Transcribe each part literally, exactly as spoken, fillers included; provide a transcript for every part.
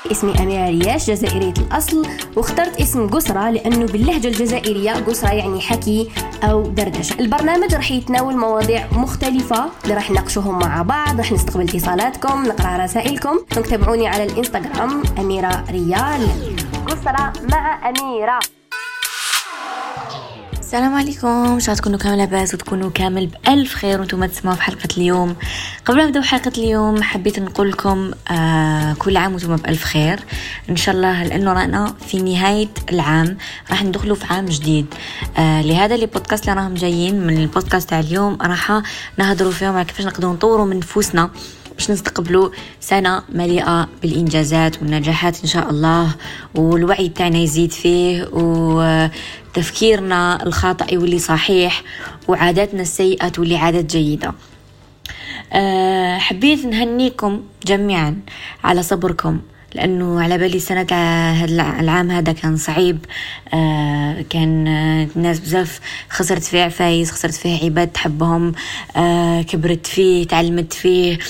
اسمي أميرة رياش، جزائرية الأصل، واخترت اسم قسرة لأنه باللهجة الجزائرية قسرة يعني حكي أو دردشة. البرنامج رح يتناول مواضيع مختلفة اللي رح نناقشوهم مع بعض، رح نستقبل اتصالاتكم، نقرأ رسائلكم. تابعوني على الإنستغرام أميرة ريال. قسرة مع أميرة. السلام عليكم، ان شاء الله تكونوا كامل لاباس وتكونوا كامل بألف خير وانتم تسمعوا في حلقة اليوم. قبل ما نبدأ حلقة اليوم حبيت نقول لكم آه كل عام وانتم بألف خير ان شاء الله، لأنه رانا في نهاية العام راح ندخلوا في عام جديد. آه لهذا اللي بودكاست اللي راهم جايين من البودكاست تاع اليوم راح نهضروا فيهم على كيفاش نقدروا نطوروا من نفوسنا باش نستقبلوا سنة مليئة بالإنجازات والنجاحات إن شاء الله، والوعي بتاعنا يزيد فيه، وتفكيرنا الخاطئ واللي صحيح، وعاداتنا السيئة واللي عادات جيدة. أه حبيت نهنيكم جميعا على صبركم، لأنه على بالي سنة هذا العام هذا كان صعيب. آه كان الناس بزاف خسرت فيه عفايز، خسرت فيه عباد تحبهم، آه كبرت فيه، تعلمت فيه،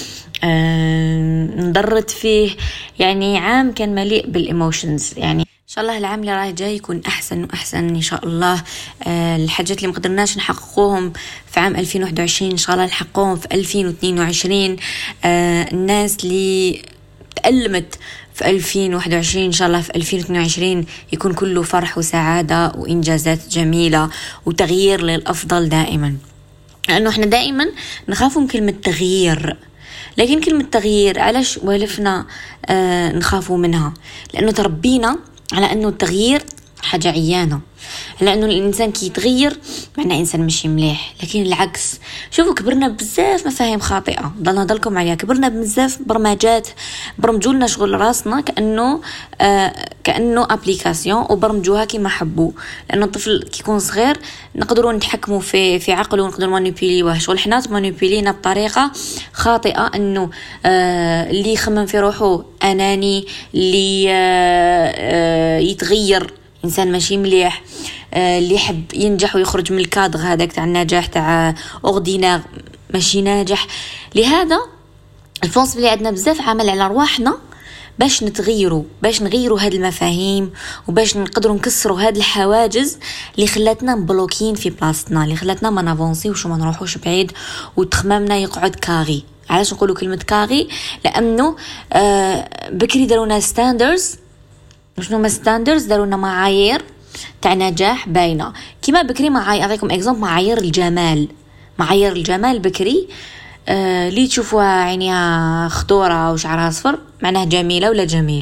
آه انضرت فيه. يعني عام كان مليء بالإيموشنز. يعني إن شاء الله العام اللي راح جاي يكون أحسن وأحسن إن شاء الله. آه الحاجات اللي مقدرناش نحققوهم في عام ألفين وواحد وعشرين إن شاء الله نحققوهم في ألفين واثنين وعشرين. آه الناس اللي تألمت في ألفين وواحد وعشرين إن شاء الله في ألفين واثنين وعشرين يكون كله فرح وسعادة وإنجازات جميلة وتغيير للأفضل دائما. لأنه إحنا دائما نخاف من كلمة تغيير، لكن كلمة تغيير علاش والفنا آه نخافوا منها؟ لأنه تربينا على أنه التغيير حاجة عيانة، لأنه الإنسان كي يتغير معناه إنسان مشي مليح. لكن العكس، شوفوا كبرنا بزاف مفاهيم خاطئة ضلنا ضلكم عليها، كبرنا بزاف برمجات برمجولنا شغل راسنا كأنه آه كأنه أبليكاسيون وبرمجوها كما حبوا. لأنه الطفل كي يكون صغير نقدروا نتحكموا في في عقله ونقدروا مانيبيليوه، شغل حنا مانيبيلينا بطريقة خاطئة. أنه آه اللي يخمم في روحه أناني، اللي آه آه يتغير إنسان ماشي مليح، آه اللي يحب ينجح ويخرج من الكادر هذاك تاع النجاح تاع أوردينار ماشي ناجح. لهذا الفونس اللي عندنا بزاف عمل على رواحنا باش نتغيروا، باش نغيروا هذه المفاهيم، وباش نقدروا نكسروا هذه الحواجز اللي خلاتنا مبلوكين في بلاصتنا، اللي خلاتنا ما نافونسيوش وما نروحوش بعيد وتخمامنا يقعد كاغي. علاش نقولوا كلمة كاغي؟ لأنه آه بكري دارونا ستاندرز. شنو ما ستاندرز؟ دارونا معايير تاع نجاح باينه. كيما بكري معايير، اعطيكم اكزامبل، معايير الجمال. معايير الجمال بكري آه اللي تشوفوها عينيها خضوره وشعرها اصفر معناه جميله ولا جميل،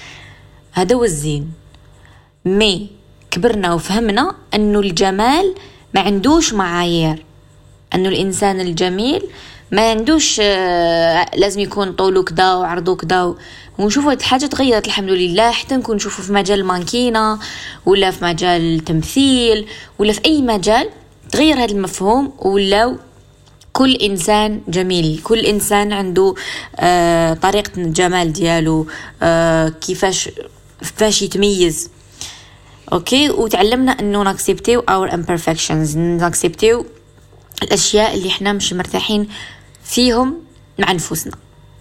هذا هو الزين. مي كبرنا وفهمنا انه الجمال ما عندوش معايير، انه الانسان الجميل ما عندوش آه لازم يكون طوله كدا وعرضه كدا. ونشوفوا الحاجة تغيرت الحمد لله، حتى نكون نشوفوا في مجال مانكينة ولا في مجال تمثيل ولا في أي مجال تغير هذا المفهوم، ولا كل إنسان جميل، كل إنسان عنده آه طريقة الجمال دياله، آه كيفاش فاش يتميز. أوكي، وتعلمنا أنه ناكسبتيو our imperfections، ناكسبتيو الأشياء اللي إحنا مش مرتاحين فيهم مع نفوسنا.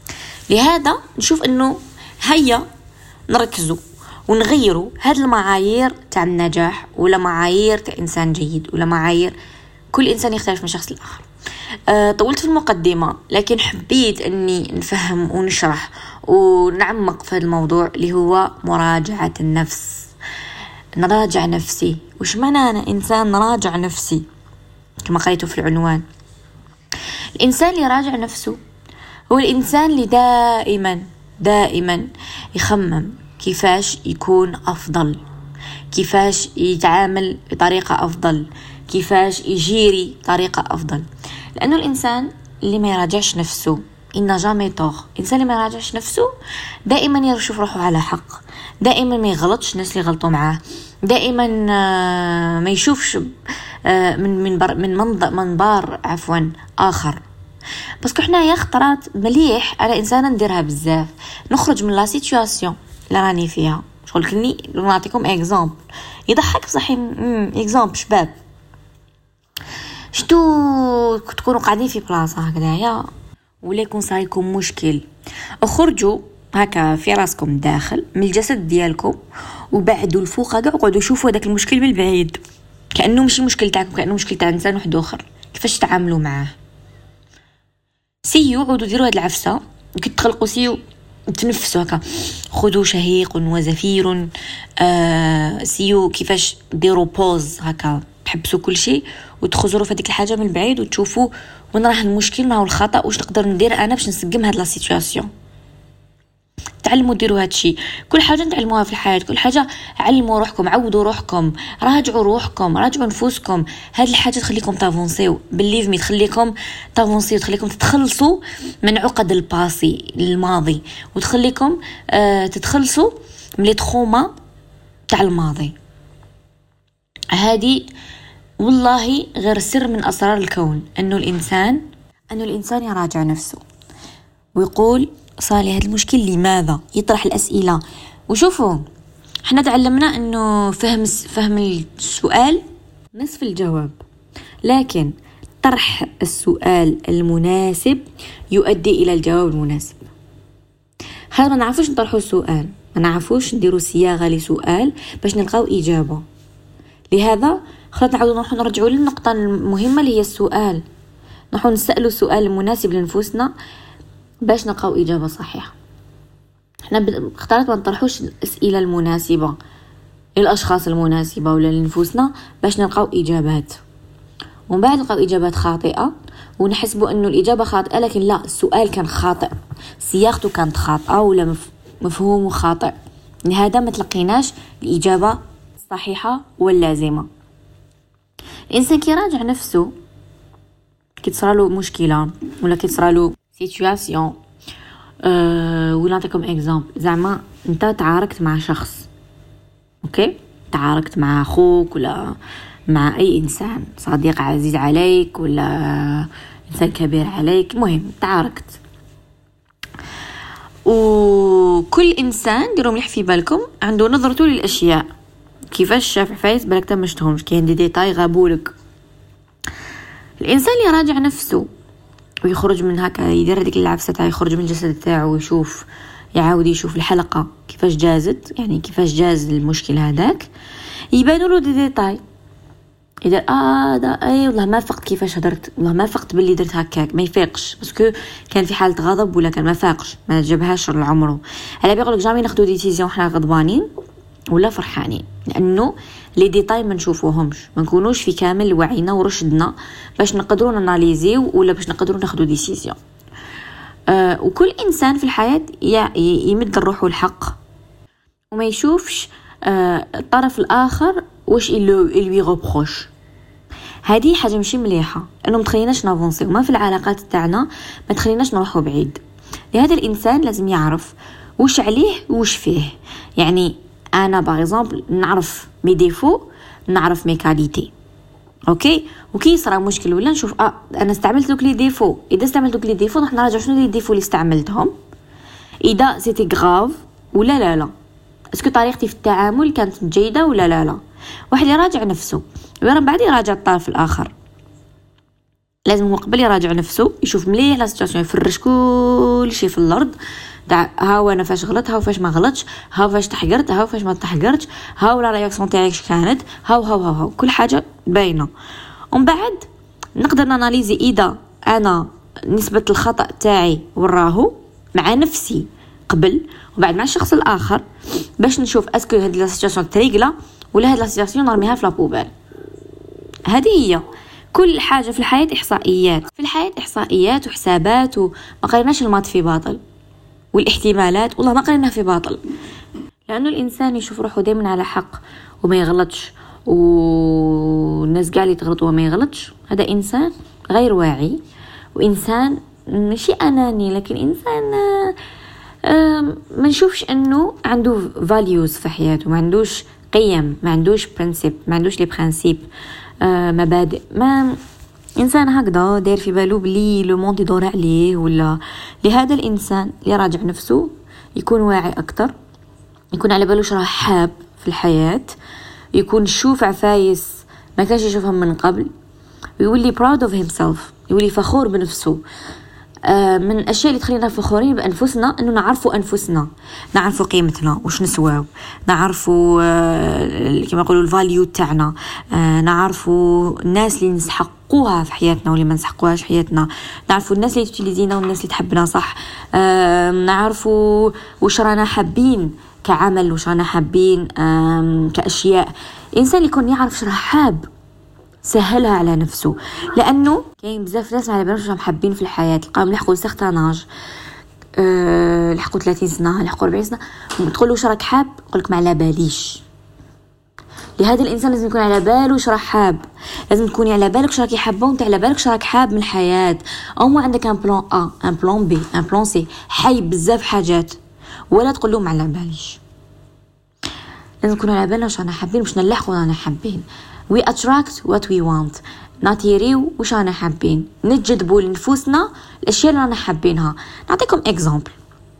لهذا نشوف انه هيا نركزوا ونغيروا هذه المعايير تاع النجاح، ولا معايير تاع انسان جيد، ولا معايير كل انسان يختلف من شخص لاخر. أه طولت في المقدمه، لكن حبيت اني نفهم ونشرح ونعمق في هذا الموضوع اللي هو مراجعه النفس. نراجع نفسي. وش معنى انا انسان نراجع نفسي؟ كما قريته في العنوان، الانسان اللي يراجع نفسه هو الإنسان اللي دائما دائما يخمم كيفاش يكون أفضل، كيفاش يتعامل بطريقة أفضل، كيفاش يجيري طريقة أفضل. لأنه الإنسان اللي ما يراجعش نفسه إن جامي طاغ. الإنسان اللي ما يراجعش نفسه دائما يشوف روحه على حق، دائما ما يغلطش الناس اللي غلطوا معاه، دائما ما يشوفش من من من منظار عفوا آخر. بس كحنا يا خطرات مليح على إنسانة نديرها بزاف، نخرج من لا سيتواسيون اللي راني فيها. شغل كني نعطيكم اكزامبل يضحك صحيح. اكزامبل شباب، شتو تكونوا قاعدين في بلاصه هكذايا ولا يكون صايكم مشكل، اخرجوا هكا في راسكم داخل من الجسد ديالكم، وبعدوا الفوق هكا وقعدوا شوفوا هذاك المشكل من البعيد كأنه ماشي مشكل تاعكم، كأنه مشكل تاع إنسان واحد آخر. كيفاش تعاملوا معاه؟ سيو عودوا ديروا هاد العفسة كي تخلقوا سيو تنفسوا هكا، خذوا شهيق وزفير. آه سيو كيفاش ديروا بوز هكا، تحبسوا كل شيء وتخزروا في هذيك الحاجه من بعيد وتشوفوا وين راه المشكل، ما هو الخطا، واش نقدر ندير انا باش نسقم هاد لا سيتوياسيون. تعلموا ديروا هاد الشيء. كل حاجه نتعلموها في الحياه، كل حاجه علموا روحكم، عودوا روحكم، راجعوا روحكم، راجعوا نفوسكم. هاد الحاجه تخليكم تافونسيو، بليف مي تخليكم تافونسيو، تخليكم تتخلصوا من عقد الباسي الماضي، وتخليكم آه تتخلصوا من لي تروما تاع الماضي. هادي والله غير سر من اسرار الكون، انه الانسان انه الانسان يراجع نفسه ويقول صالي هذا المشكل لماذا، يطرح الاسئله. وشوفوا احنا تعلمنا انه فهم فهم السؤال نصف الجواب، لكن طرح السؤال المناسب يؤدي الى الجواب المناسب. هذا ما نعرفوش نطرحوا السؤال، ما نعرفوش نديروا صياغه لسؤال باش نلقاو اجابه. لهذا خلطنا نعاودوا نروحوا نرجعوا للنقطه المهمه اللي هي السؤال، نروحوا نسالوا السؤال المناسب لنفوسنا باش نلقاو اجابه صحيحه. احنا اختارت ما نطرحوش الاسئله المناسبه للاشخاص المناسبه ولا لنفوسنا باش نلقاو اجابات، ومن بعد نلقاو اجابات خاطئه ونحسبوا انه الاجابه خاطئه، لكن لا، السؤال كان خاطئ، صياغته كانت خاطئه ولا مفهومه خاطئ. لهذا ما تلقيناش الاجابه الصحيحه واللازمه. الانسان كي يراجع نفسه كي تصرالو مشكله ولا كي تصرالو سيتوياسيون، أه ولا نعطيكم اكزامبل. زعما انت تعاركت مع شخص، اوكي، تعاركت مع اخوك ولا مع اي انسان صديق عزيز عليك ولا انسان كبير عليك، المهم تعاركت. وكل انسان ديروا مليح في بالكم عنده نظرته للاشياء، كيفاش شاف عفايس بالك تمشتهمش، كاين دي ديتاي غابولك. الانسان اللي راجع نفسه ويخرج من هكا، يدير هذيك العفسه تاع يخرج من الجسد تاعو ويشوف، يعاود يشوف الحلقه كيفاش جازت، يعني كيفاش جاز المشكل هذاك، يبانوا له دي ديتاي. اذا اه دا اي والله ما فقت كيفاش هدرت، والله ما فقت باللي درت هكاك، ما يفيقش باسكو كان في حاله غضب ولا كان ما فاقش، ما جابهاش لعمره. على بيقولك جامي ناخذوا ديسيزيون حنا غضبانين ولا فرحانين، لانه لي ديتاي ما نشوفوهمش، ما نكونوش في كامل وعينا ورشدنا باش نقدروا ناناليزيو ولا باش نقدروا ناخذوا ديسيزيون. آه وكل انسان في الحياه يمد روحه الحق وما يشوفش آه الطرف الاخر واش اللي ريبروش. هذه حاجه ماشي مليحه، انه ما تخليناش نافونسي وما في العلاقات تاعنا، ما تخليناش نروحوا بعيد. لهذا الانسان لازم يعرف واش عليه واش فيه. يعني انا باغ اكزومبل نعرف مي ديفو، نعرف مي كاليتي، اوكي، وكي يصرا مشكل ولا نشوف اه انا استعملت دوك لي ديفو، اذا استعملت دوك لي ديفو راح نراجع شنو لي ديفو اللي استعملتهم، اذا سيتي غراف ولا لا لا، اسكو طريقتي في التعامل كانت جيده ولا لا لا. واحد يراجع نفسه ومن بعد يراجع الطرف الاخر. لازم هو قبل يراجع نفسه يشوف مليح لا سيتواسيون، يفرش كل شيء في الارض، ها انا فاش غلط، ها فاش ما غلطش، ها فاش تحقرت، ها فاش ما تحقرتش، ها ولا رياكسيون تاعك كانت، ها ها ها ها كل حاجه باينه. ومن بعد نقدر ناناليزي اذا انا نسبه الخطا تاعي وراهو مع نفسي قبل وبعد مع الشخص الاخر، باش نشوف اسكو هاد لا سيتواسيون تريغلا ولا هاد لا سيتواسيون نرميها في لابوبال. هذه هي كل حاجه في الحياه احصائيات، في الحياه احصائيات وحسابات، وما قريناش المات في باطل والاحتمالات والله ما قريناها في باطل، لانه الانسان يشوف روحه دائما على حق وما يغلطش، والناس قاعده تغلط وما يغلطش. هذا انسان غير واعي، وانسان ماشي اناني، لكن انسان ما نشوفش انه عنده فاليوز في حياته، ما عندوش قيم، ما عندوش برينسيپ، ما عندوش لي برينسيپ، مبادئ. ما انسان هكذا داير في باله بلي لو موند يدور عليه ولا. لهذا الانسان اللي راجع نفسه يكون واعي اكثر، يكون على باله راه حاب في الحياه، يكون شوف عفايس ما كانش يشوفهم من قبل، ويولي proud of himself، يولي فخور بنفسه. من الأشياء اللي تخلينا فخورين بأنفسنا أنه نعرفوا أنفسنا، نعرفوا قيمتنا وش نسواو، نعرفوا كما يقولوا الفاليو تاعنا، نعرفوا الناس اللي نسحقوها في حياتنا واللي ما نسحقوهاش في حياتنا، نعرفوا الناس اللي تجلدينا والناس اللي تحبنا صح، نعرفوا وش رانا حابين كعمل، وش رانا حابين كأشياء. الإنسان يكون يعرف شو راه حاب سهلها على نفسه، لانه كاين بزاف ناس ما على بالهمش راهم حابين في الحياه، تلقاهم لحقوا سيغتاناج أه لحقوا ثلاثين سنه، لحقوا أربعين سنه، تقول له واش راك حاب، يقول لك ما على باليش. لهذا الانسان لازم يكون على باله واش راه حاب، لازم تكوني على بالك واش راكي حابه، وانت على بالك واش راك حاب من الحياه، او ما عندك ان بلان ا ان بلان بي ان بلان سي، حي بزاف حاجات، ولا تقول له ما على باليش. لازم نكونوا على بالنا واش رانا حابين باش نلحقوا رانا حابين. we attract what we want، ناتيريو وش رانا حابين، نجذبوا لنفوسنا الاشياء اللي رانا حابينها. نعطيكم اكزامبل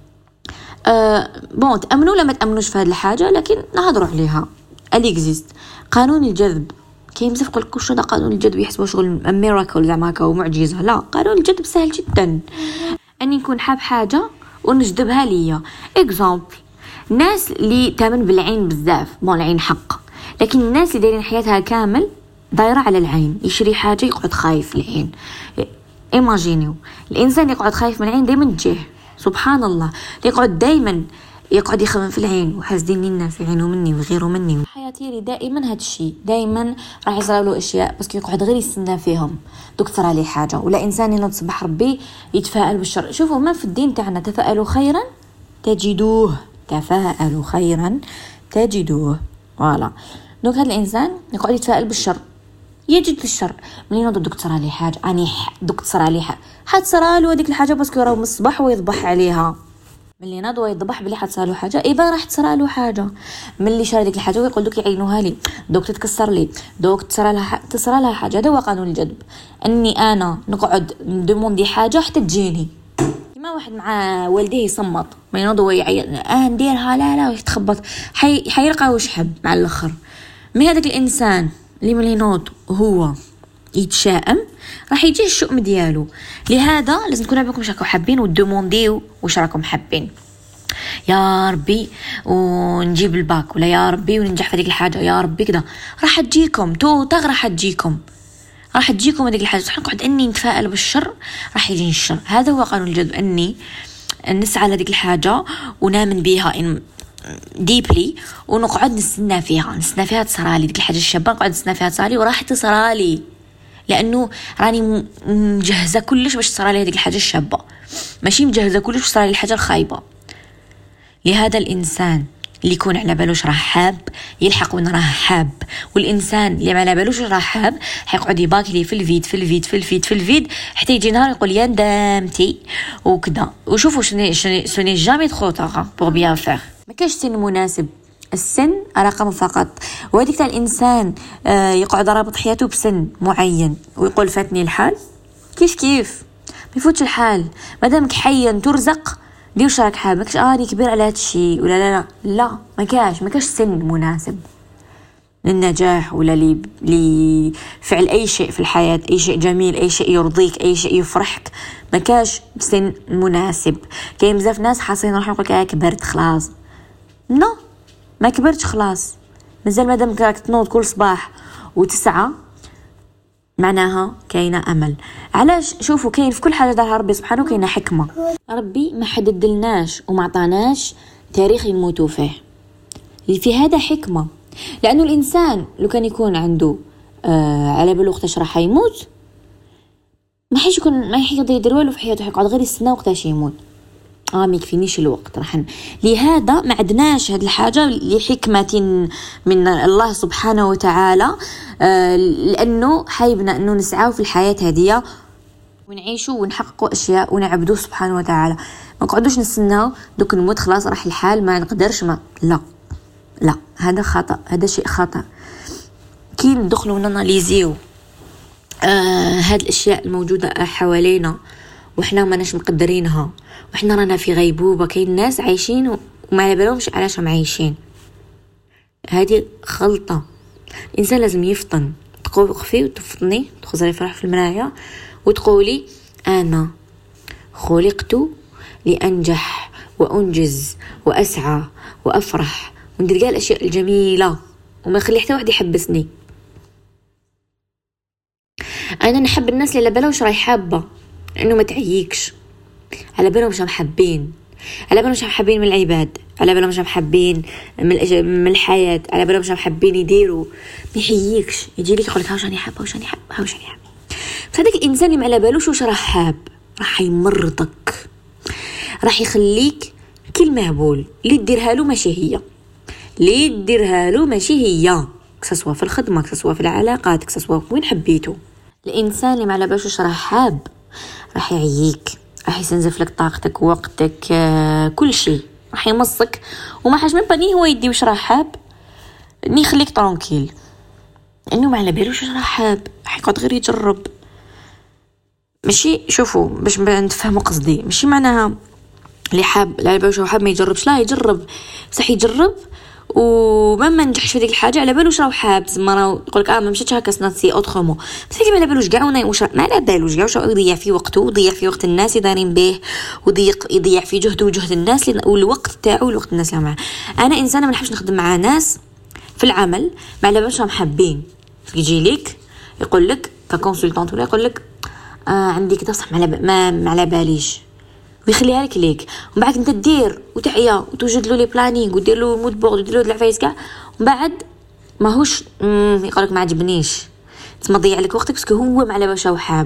أه بون تامنوا ولا ما تامنوش في هذه الحاجه، لكن نهضروا عليها. اللي اكزيست قانون الجذب، كاين بزاف يقول لك واش هذا قانون الجذب، يحسبوا شغل ميراكل زعما هكا ومعجزه. لا، قانون الجذب سهل جدا، اني نكون حاب حاجه ونجذبها ليا. اكزامبل ناس اللي تامن بالعين بزاف، بون العين حق، لكن الناس اللي دايرين حياتها كامل دايره على العين، يشري حاجه يقعد خايف العين. ايماجينيو الانسان يقعد خايف من العين دائما تجيه، سبحان الله، يقعد دائما يقعد يخمم في العين وحاسدين الناس يعينوا مني ويغيروا مني. حياتي دائما هذا الشيء، دائما راح يصير له اشياء بس يقعد غير يستنى فيهم دوك تصير عليه حاجه. ولا انسان ينوض صباح ربي يتفائل بالشر. شوفوا ما في الدين تاعنا تفائلوا خيرا تجدوه، تفائلوا خيرا تجدوه. فوالا دونك هذا الانسان يقعد يتفائل بالشر يجد الشر. ملي نوض دوك تصرى عليه حاجه اني دوك تصرى عليه حاجه حتصرى له هذيك الحاجه باسكو راه من الصباح ويضبح عليها. ملي ناض ويضبح بلي حتصرى له حاجه ايبا راح تصرى له حاجه. ملي شرى ديك الحاجه ويقول دوك يعينوها لي، دوك تتكسر لي، دوك تصرى لها تصرى لها حاجه. هذا هو قانون الجذب، اني انا نقعد ندوموندي حاجه حتى تجيني. كيما واحد مع والديه يصمت ما ينوض ويعيط اه نديرها لا لا ويتخبط حي حيلقى واش حب مع الاخر. مي هذاك الانسان اللي ملي ينوض هو يتشائم راح يجي الشؤم ديالو. لهذا لازم تكونوا عندكم شكو حابين ودومونديو واش راكم حابين. يا ربي ونجيب الباك، ولا يا ربي وننجح في هذيك الحاجه، يا ربي كذا راح تجيكم تو تغ راح تجيكم راح تجيكم هذيك الحاجه. صح نقعد اني نتفائل بالشر راح يجي الشر. هذا هو قانون الجذب، اني نسعى لهذيك الحاجه ونامن بها ان ديبلي ونقعد نستنى فيها نستنى فيها تصرالي ديك الحاجه الشابه، نقعد نستنى فيها تصرالي وراح تصرالي، لانه راني مجهزه كلش باش تصرالي هذيك الحاجه الشابه، ماشي مجهزه كلش باش تصرالي الحاجه الخايبه. لهذا الانسان اللي يكون على بالوش راه حاب يلحق وين راه حاب، والانسان اللي ما على بالوش راه حاب حيقعد يباكلي في الفيد في الفيد في الفيد في الفيد حتى يجي نهار يقول يا ندمتي وكذا. وشوفوا شنو سوني جامي ترو طاغ بور بيان فير. ما كاش سن مناسب، السن رقم فقط. وهذيك تاع الانسان آه يقعد رابط حياته بسن معين ويقول فاتني الحال، كيف كيف ما يفوتش الحال مادامك حيا ترزق. دير واش راك حاب، ماكش اني كبير على هذا الشيء ولا لا لا لا ما كاش ما كاش سن مناسب للنجاح ولا لي لفعل اي شيء في الحياه، اي شيء جميل، اي شيء يرضيك، اي شيء يفرحك، ما كاش سن مناسب. كاين بزاف ناس حاصين راح يقول لك كبرت خلاص. نو ما كبرتش خلاص، مازال مادام راك تنوض كل صباح وتسعى معناها كاينه امل. علاش؟ شوفوا كاين في كل حاجه دارها ربي سبحانه كاينه حكمه. ربي ما حددلناش وما عطاناش تاريخ يموتوا فيه، اللي في هذا حكمه. لانه الانسان لو كان يكون عنده آه على بالو وقتاش راح يموت ما حيش يكون ما يقدر يدير والو في حياته، يقعد غير يستنى وقتاش يموت. اه ما يكفينيش الوقت راح ن... لهذا ما عدناش هذه الحاجه لحكمه من الله سبحانه وتعالى، آه لانه حايبنا انه نسعاو في الحياه هذه ونعيشوا ونحققوا اشياء ونعبدوه سبحانه وتعالى. ما نقعدوش نستناو دوك نموت خلاص راح الحال ما نقدرش ما لا لا هذا خطا، هذا شيء خطا. كي ندخلوا ناناليزيو آه هاد الاشياء الموجوده حوالينا وحنا ما ناش مقدرينها وحنا رانا في غيبوبه، كاين ناس عايشين وما على بالهمش علاش هم عايشين. هذه غلطه. الانسان لازم يفطن، تقوقفي وتفطني تخزري فرح في المرايه وتقولي انا خلقت لأنجح وأنجز وأسعى وأفرح وندير كاع الأشياء الجميلة وما نخلي حتى واحد يحبسني. أنا نحب الناس اللي على بالها واش راهي حابة، لأنه ما تعييكش، على بالهم واش محبين، على بالهم واش محبين من العباد، على بالهم واش محبين من الأج... من الحياة، على بالهم واش محبين يديروا. ما يحييكش، يجي لك يقول لك واش راني حابة واش راني حابة واش راني حابة. فهذاك الإنسان اللي ما على بالوش واش راه حاب راح يمرضك، راح يخليك كل مهبول. اللي ديرها له ماشي هي، اللي ديرها له ماشي هي، كسوا في الخدمة، كسوا في العلاقات، كسوا وين حبيته. الإنسان اللي ما على بالوش واش راه حاب راح يعييك، راح يستنزف لك طاقتك ووقتك، آه كل شيء راح يمصك. وما حاج من بني هو يدي واش راه حاب، ني يخليك ترونكيل، انه ما على بالوش واش راه حاب، راح يقعد غير يجرب. ماشي شوفوا باش نتفهموا قصدي، ماشي معناها اللي حاب اللي على بالوش راه حاب ما يجربش، لا يجرب بصح يجرب وما ما نجحش في ديك الحاجه على بالوش راه حاب. زعما راه يقول لك اه ما مشيتش هكا سناتسي اوترومون، بصح اللي ما على بالوش كاع واش ما على بالوش كاع واش يضيع في وقته ويضيع في وقت الناس اللي دايرين به، ويضيق يضيع في جهده وجهد الناس والوقت تاعو والوقت الناس اللي معاه. انا انسانه ما نحبش نخدم مع ناس في العمل ما على بالوش راهم حابين. يجي لك يقول لك ككونسلطانت ولا يقول لك آه عندي كذا صح ما ما على باليش، ويخليها لك ليك، ومن بعد انت دير وتعيا وتوجد له لي بلانينغ ودير له مود بورد ودير له العفايس كاع، ومن بعد ماهوش يقول لك ما عجبنيش، تما ضيع لك وقتك باسكو هو ما على بالوش هو حاب.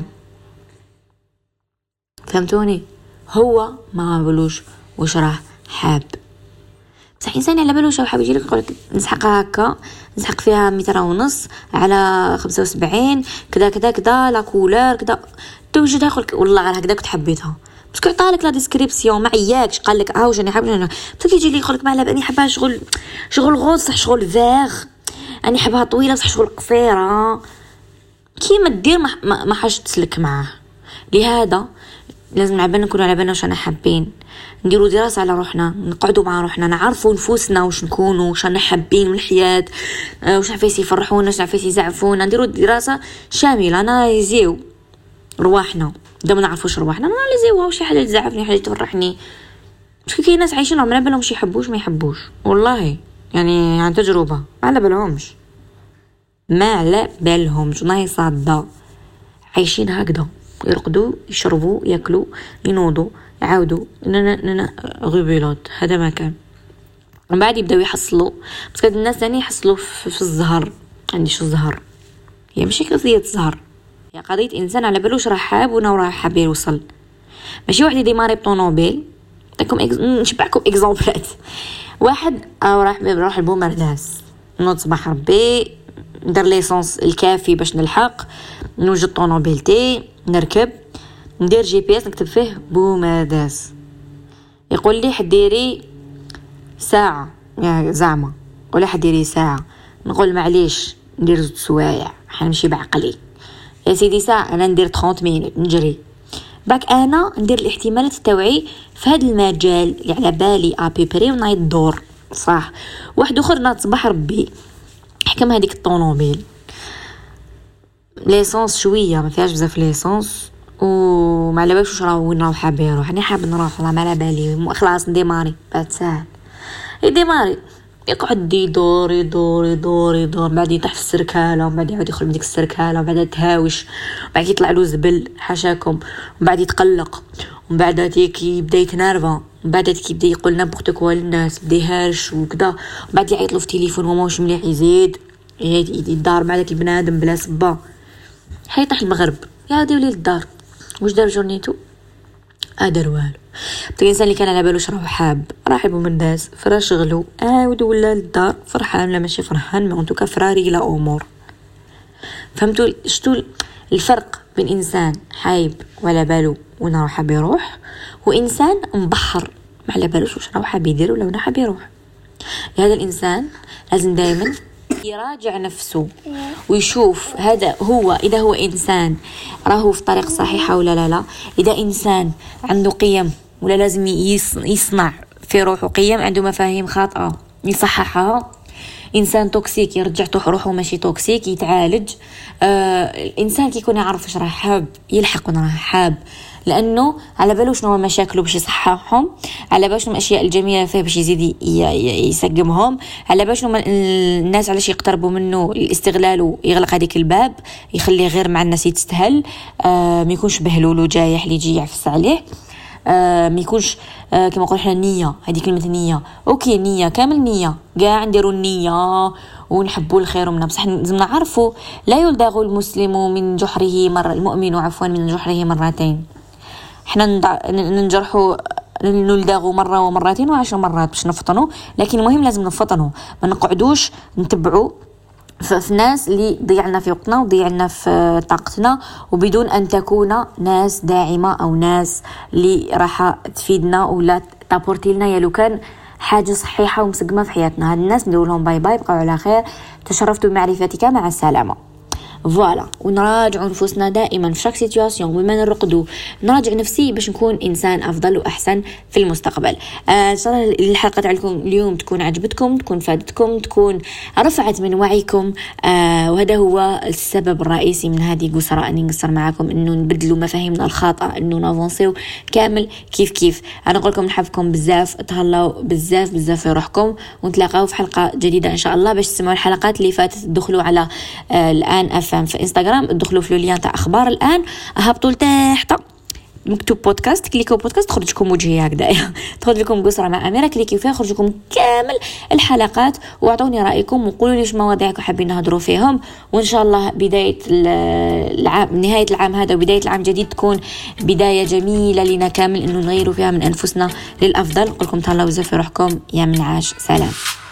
فهمتوني؟ هو ما بالوش واش راه حاب، بصح انسان على بالوش هو حاب يجي لك يقول لك نسحقها هكا، نسحق فيها متر ونص على خمسة وسبعين كذا كذا كذا لا كولور كذا، توجدها يقول لك والله غير هكذا كنت حبيتها، باسكو عطالك لا ديسكريبسيون ما عياكش قال لك ها واش راني حاب. بصح كيجي لي يقول لك ما على بالي حابها شغل شغل غوز صح شغل فيغ، راني حابها طويله صح شغل قصيره، كيما دير ما ما, ما حاش تسلك معاه. لهذا لازم على بالنا نكونوا على بالنا واش انا حابين، نديروا دراسه على روحنا، نقعدوا مع روحنا، نعرفوا نفوسنا واش نكونوا، واش رانا حابين من الحياه، واش عفايس يفرحونا واش عفايس يزعفونا. نديروا دراسه شامله، ناناليزيو رواحنا، دا ما نعرفوش رواحنا ناناليزيوها واش حاجه تزعفني حاجه تفرحني. باسكو كاين ناس عايشين على بالهم شي يحبوش ما يحبوش، والله يعني عن تجربه ما على بالهمش ما على بالهمش ناي صاده، عايشين هكذا يرقدوا يشربوا ياكلوا ينوضوا يعاودوا ننا غبيلات. هذا ما كان من بعد يبداو يحصلوا، بس هاد الناس ثاني يحصلوا في, في الزهر. عندي شو الزهر هي ماشي قضيه الزهر، هي قضيه انسان على بالوش راه حاب وانا راه حاب يوصل. ماشي واحد يديماري بطونوبيل داكم إكز... نشبعكم اكزامبلات. واحد او راح بروح البومرداس، نوض صباح ربي ندير ليسونس الكافي باش نلحق، نوجد طونوبيلتي نركب، ندير جي بي اس نكتب فيه بومرداس، يقول لي حديري ساعه يا زعما، يقول لي حديري ساعه، نقول معليش ندير زوج سوايع حنمشي بعقلي يا سيدي ساعه، انا ندير ثلاثين مينوت نجري باك، انا ندير الاحتمالات التوعي في هذا المجال اللي على بالي ابيبري ونايض الدور صح. واحد اخر ناض صباح ربي حكم هذيك الطونوبيل ليسونس شويه ما فيهاش بزاف ليسونس وما على بالوش واش راه وين راه حاب يروح. انا حاب نروح والله ما على بالي خلاص نديماري بعد ساعه يديماري يقعد يدور يدور يدور يدور بعد يطيح في السركاله ومن بعد يعاود يخرج من ديك السركاله ومن بعد تهاوش وبعد يطلع له زبل حاشاكم ومن بعد يتقلق ومن بعد هذيك يبدا يتنرفا ومن بعد هذيك يبدا يقول نبغت كوا للناس بدا يهرش وكذا ومن بعد يعيط له في التليفون وما واش مليح يزيد يدار مع داك البنادم بلا صبا حيطيح المغرب يعاود يولي للدار. واش دار جورنيتو؟ ادر والو. الانسان اللي كان على بالو راه حاب راح يبو من الناس فرا شغلو عاود ولا للدار فرحان ولا ماشي فرحان ما انتو كفراري لا امور. فهمتوا شتو الفرق بين انسان حايب وعلى بالو وين راه حاب يروح وانسان مبحر ما على بالوش واش راه حاب يدير ولا وين حاب يروح؟ هذا الانسان لازم دائما يراجع نفسه ويشوف هذا هو اذا هو انسان راهو في طريق صحيحه ولا لا لا، اذا انسان عنده قيم ولا لازم يصنع في روحه قيم، عنده مفاهيم خاطئه يصححها، انسان توكسيك يرجع روحه ماشي توكسيك يتعالج. آه الانسان كي يكون يعرف واش راه حاب يلحق وين راه حاب لانه على باله شنو مشاكله باش يصححهم، على باله شنو الاشياء الجميله فيه باش يزيد يسقمهم، على باله شنو الناس علاش يقتربوا منه الاستغلال ويغلق هذيك الباب يخليه غير مع الناس يتستهل، آه ما يكونش بهلول وجايح اللي يجي يعفس عليه، آه ما يكونش آه كما نقول احنا النيه. هذه كلمه نيه، اوكي نيه كامل نيه كاع نديروا النيه ونحبوا الخير ومنا، بصح لازم نعرفوا لا يلدغ المسلم من جحره مره، المؤمن عفوا من جحره مرتين. احنا ننجرحوا نلدغوا مره ومرتين وعشر مرات باش نفطنوا، لكن المهم لازم نفطنوا، ما نقعدوش نتبعوا في ناس اللي ضيعنا في وقتنا وضيعنا في طاقتنا وبدون أن تكون ناس داعمة أو ناس اللي راح تفيدنا ولا تابورتي لنا يا لو كان حاجة صحيحة ومسقمة في حياتنا. هاد الناس ندير لهم باي باي، بقوا على خير، تشرفت بمعرفتك، مع السلامة. فوالا. ونراجع نفوسنا دائما في شاك سيتواسيون، بما نرقدوا نراجع نفسي باش نكون انسان افضل واحسن في المستقبل. ان شاء الله الحلقه تاعكم اليوم تكون عجبتكم، تكون فادتكم، تكون رفعت من وعيكم، آه وهذا هو السبب الرئيسي من هذه قصرة اني نقصر معكم، انه نبدلوا مفاهيمنا الخاطئه، انه نافونسيو كامل كيف كيف. انا نقول لكم نحبكم بزاف، تهلاو بزاف بزاف في روحكم، ونتلاقاو في حلقه جديده ان شاء الله. باش تسمعوا الحلقات اللي فاتت دخلوا على آه الان اف في انستغرام، ادخلوا في لوليان تاع اخبار الان، هبطوا لتحت مكتوب بودكاست، كليكوا بودكاست تخرج لكم وجهي هكذا تخرج لكم قصرة مع أميرة، كليكوا فيها يخرج لكم كامل الحلقات، واعطوني رأيكم وقولوا لي شو مواضيعكم حابين نهضروا فيهم. وإن شاء الله بداية العام، نهاية العام هذا وبداية العام الجديد تكون بداية جميلة لنا كامل، إنه نغيروا فيها من أنفسنا للأفضل. نقول لكم تهلاو بزاف في روحكم، يا منعاش، سلام.